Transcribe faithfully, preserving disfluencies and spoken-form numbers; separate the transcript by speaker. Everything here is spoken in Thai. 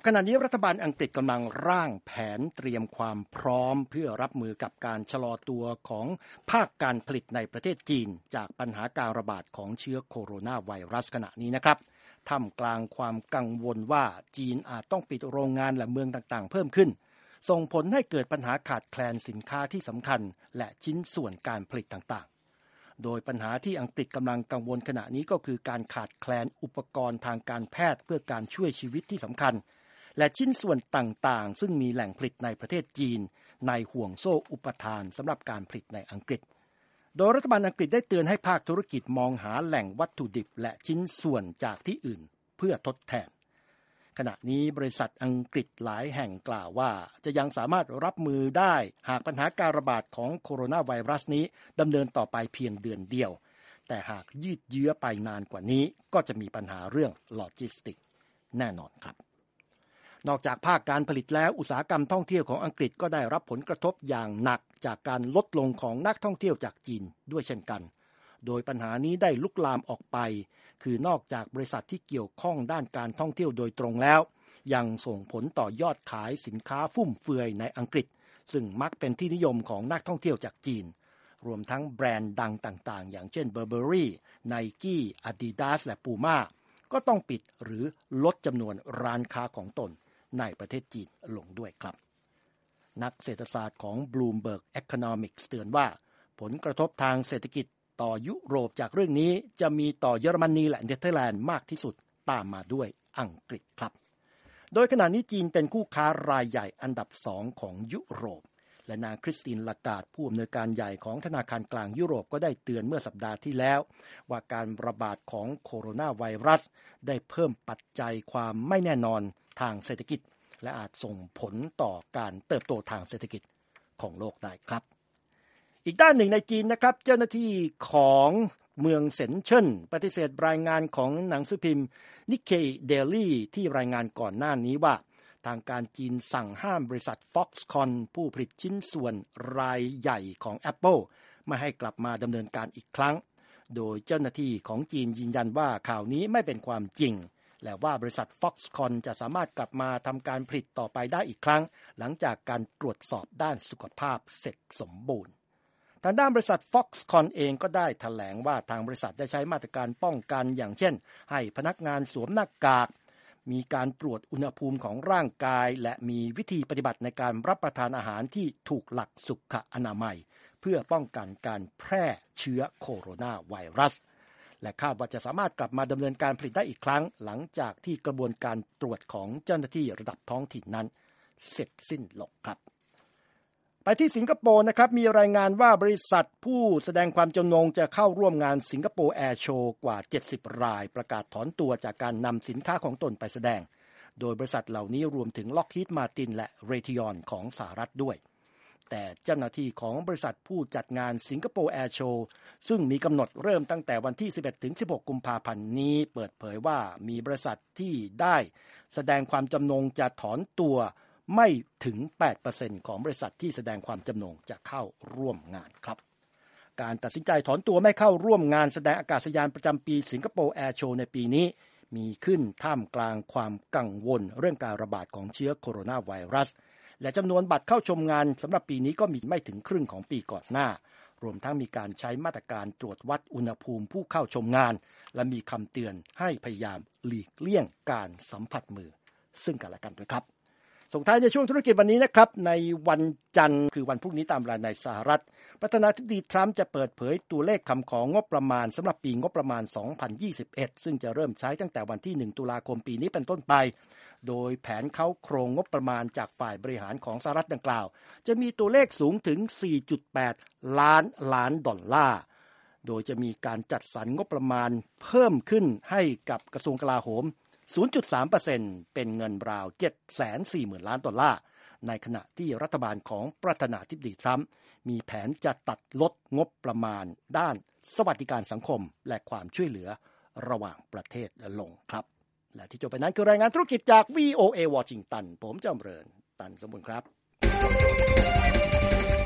Speaker 1: ขณะนี้รัฐบาลอังกฤษกำลังร่างแผนเตรียมความพร้อมเพื่อรับมือกับการชะลอตัวของภาคการผลิตในประเทศจีนจากปัญหาการระบาดของเชื้อโคโรนาไวรัสขณะนี้นะครับท่ามกลางความกังวลว่าจีนอาจต้องปิดโรงงานและเมืองต่างๆเพิ่มขึ้นส่งผลให้เกิดปัญหาขาดแคลนสินค้าที่สำคัญและชิ้นส่วนการผลิตต่างๆโดยปัญหาที่อังกฤษกำลังกังวลขณะนี้ก็คือการขาดแคลนอุปกรณ์ทางการแพทย์เพื่อการช่วยชีวิตที่สำคัญและชิ้นส่วนต่างๆซึ่งมีแหล่งผลิตในประเทศจีนในห่วงโซ่อุปทานสำหรับการผลิตในอังกฤษโดยรัฐบาลอังกฤษได้เตือนให้ภาคธุรกิจมองหาแหล่งวัตถุดิบและชิ้นส่วนจากที่อื่นเพื่อทดแทนขณะนี้บริษัทอังกฤษหลายแห่งกล่าวว่าจะยังสามารถรับมือได้หากปัญหาการระบาดของโคโรนาไวรัสนี้ดำเนินต่อไปเพียงเดือนเดียวแต่หากยืดเยื้อไปนานกว่านี้ก็จะมีปัญหาเรื่องโลจิสติกแน่นอนครับนอกจากภาคการผลิตแล้วอุตสาหกรรมท่องเที่ยวของอังกฤษก็ได้รับผลกระทบอย่างหนักจากการลดลงของนักท่องเที่ยวจากจีนด้วยเช่นกันโดยปัญหานี้ได้ลุกลามออกไปคือนอกจากบริษัทที่เกี่ยวข้องด้านการท่องเที่ยวโดยตรงแล้วยังส่งผลต่อยอดขายสินค้าฟุ่มเฟือยในอังกฤษซึ่งมักเป็นที่นิยมของนักท่องเที่ยวจากจีนรวมทั้งแบรนด์ดังต่างๆอย่างเช่น Burberry, Nike, Adidas และ Puma ก็ต้องปิดหรือลดจำนวนร้านค้าของตนในประเทศจีนลงด้วยครับนักเศรษฐศาสตร์ของ Bloomberg Economics เตือนว่าผลกระทบทางเศรษฐกิจต่อยุโรปจากเรื่องนี้จะมีต่อเยอรมนีและเนเธอร์แลนด์มากที่สุดตามมาด้วยอังกฤษครับโดยขณะนี้จีนเป็นคู่ค้ารายใหญ่อันดับสองของยุโรปและนางคริสติน ลาการ์ดผู้อำนวยการใหญ่ของธนาคารกลางยุโรปก็ได้เตือนเมื่อสัปดาห์ที่แล้วว่าการระบาดของโคโรนาไวรัสได้เพิ่มปัจจัยความไม่แน่นอนทางเศรษฐกิจและอาจส่งผลต่อการเติบโตทางเศรษฐกิจของโลกได้ครับอีกด้านหนึ่งในจีนนะครับเจ้าหน้าที่ของเมืองเซินเจิ้นปฏิเสธรายงานของหนังสือพิมพ์ Nikkei Daily ที่รายงานก่อนหน้านี้ว่าทางการจีนสั่งห้ามบริษัท Foxconn ผู้ผลิตชิ้นส่วนรายใหญ่ของ Apple ไม่ให้กลับมาดำเนินการอีกครั้งโดยเจ้าหน้าที่ของจีนยืนยันว่าข่าวนี้ไม่เป็นความจริงและว่าบริษัท Foxconn จะสามารถกลับมาทำการผลิตต่อไปได้อีกครั้งหลังจากการตรวจสอบด้านสุขภาพเสร็จสมบูรณ์ทางด้านบริษัท Foxconn เองก็ได้แถลงว่าทางบริษัทได้ใช้มาตรการป้องกันอย่างเช่นให้พนักงานสวมหน้ากากมีการตรวจอุณหภูมิของร่างกายและมีวิธีปฏิบัติในการรับประทานอาหารที่ถูกหลักสุขอนามัยเพื่อป้องกันการแพร่เชื้อโคโรนาไวรัสและคาดว่าจะสามารถกลับมาดำเนินการผลิตได้อีกครั้งหลังจากที่กระบวนการตรวจของเจ้าหน้าที่ระดับท้องถิ่นนั้นเสร็จสิ้นลงครับไปที่สิงคโปร์นะครับมีรายงานว่าบริษัทผู้แสดงความจำนงจะเข้าร่วมงานสิงคโปร์แอร์โชว์กว่าเจ็ดสิบรายประกาศถอนตัวจากการนำสินค้าของตนไปแสดงโดยบริษัทเหล่านี้รวมถึง Lockheed Martin และ Raytheon ของสหรัฐด้วยแต่เจ้าหน้าที่ของบริษัทผู้จัดงานสิงคโปร์แอร์โชว์ซึ่งมีกำหนดเริ่มตั้งแต่วันที่สิบเอ็ดถึงสิบหกกุมภาพันธ์นี้เปิดเผยว่ามีบริษัทที่ได้แสดงความจำนงจะถอนตัวไม่ถึง แปดเปอร์เซ็นต์ ของบริษัทที่แสดงความจำนงจะเข้าร่วมงานครับการตัดสินใจถอนตัวไม่เข้าร่วมงานแสดงอากาศยานประจำปีสิงคโปร์แอร์โชว์ในปีนี้มีขึ้นท่ามกลางความกังวลเรื่องการระบาดของเชื้อโคโรนาไวรัสและจำนวนบัตรเข้าชมงานสำหรับปีนี้ก็มีไม่ถึงครึ่งของปีก่อนหน้ารวมทั้งมีการใช้มาตรการตรวจวัดอุณหภูมิผู้เข้าชมงานและมีคำเตือนให้พยายามหลีกเลี่ยงการสัมผัสมือซึ่งกันและกันด้วยครับส่งท้ายในช่วงธุรกิจวันนี้นะครับในวันจันทร์คือวันพรุ่งนี้ตามเวลาในสหรัฐประธานาธิบดีทรัมป์จะเปิดเผยตัวเลขคำของงบประมาณสำหรับปีงบประมาณสองพันยี่สิบเอ็ดซึ่งจะเริ่มใช้ตั้งแต่วันที่หนึ่งตุลาคมปีนี้เป็นต้นไปโดยแผนเข้าโครงงบประมาณจากฝ่ายบริหารของสหรัฐดังกล่าวจะมีตัวเลขสูงถึง สี่จุดแปด ล้านล้านดอลลาร์โดยจะมีการจัดสรรงบประมาณเพิ่มขึ้นให้กับกระทรวงกลาโหมศูนย์จุดสามเปอร์เซ็นต์ เป็นเงินราว เจ็ดแสนสี่หมื่น ล้านดอลลาร์ในขณะที่รัฐบาลของประธานาธิบดีทรัมป์มีแผนจะตัดลดงบประมาณด้านสวัสดิการสังคมและความช่วยเหลือระหว่างประเทศลงครับและที่จบไปนั้นคือรายงานธุรกิจจาก วี โอ เอ Washington ผมจำเริญตันสมบูรณ์ครับ